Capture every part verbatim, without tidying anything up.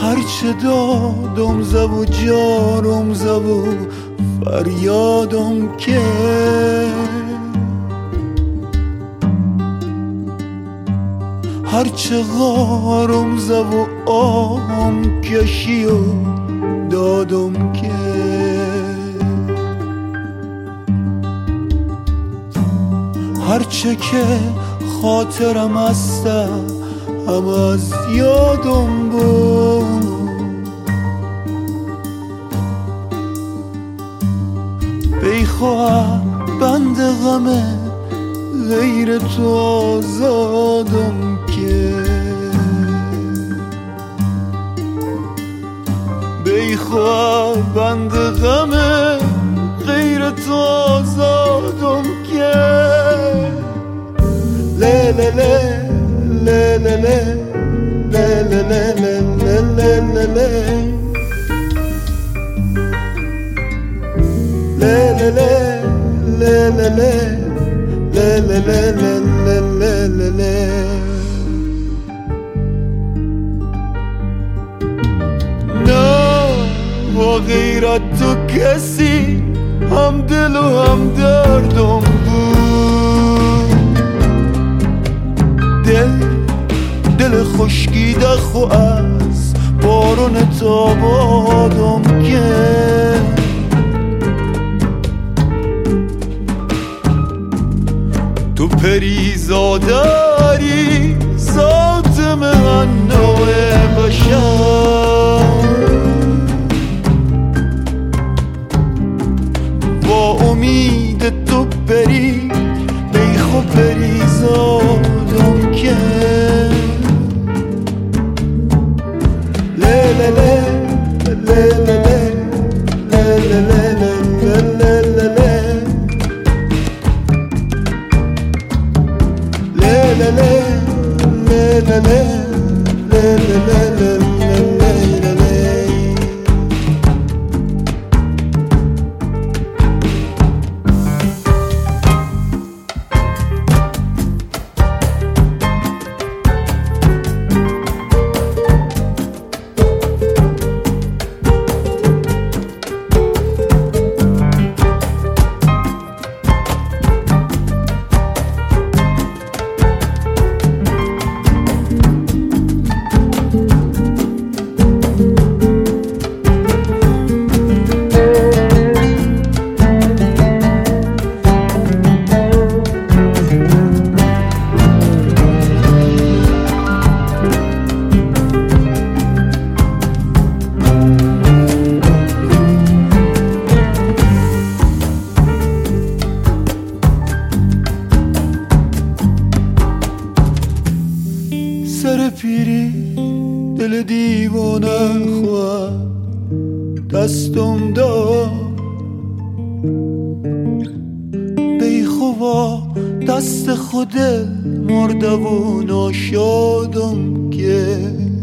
هرچه دادم زو و جارم زو و فریادم که هرچه غارم زو و آهم کشی و دادم که هرچه که خاطرم هسته هم از یادم بود بیخواه بند غمه غیر تو آزادم که بیخواه بند غمه غیر تو آزادم که له له له له له له له له له له له له له له له لا لا لا لا لا لا لا نه و غیر از تو کسی هم دل و هم دردم بود دل دل خشکیده خو از بارون تابادم که تو پریزاداری ذات من نوع بشر با امید تو بری بیخو پریزادم که له له له له له له له له له له la la la la la la la la سر پیری دل دیوانه خواه دستم داد بیخوا دست خود مرده و ناشادم که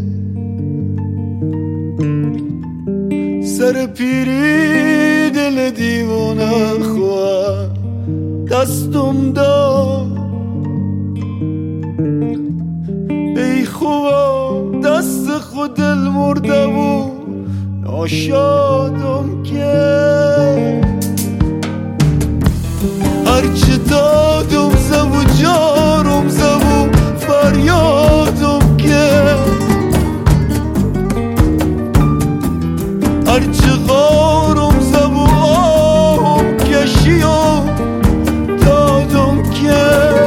سر پیری دل دیوانه خواه دستم داد بیخوا دست خود دل مرده و ناشادم که هرچه دادم زو و جارم زو و فریادم که هرچه غارم زو و آهم کشی و دادم که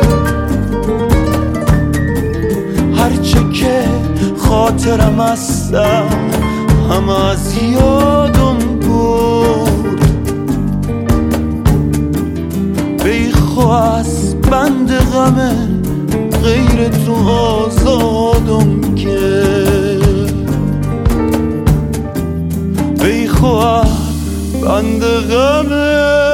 هرچه که خاطرم هسته هم از یادم بود بیخوا از بند غمه غیر تو آزادم که بیخوا بند غمه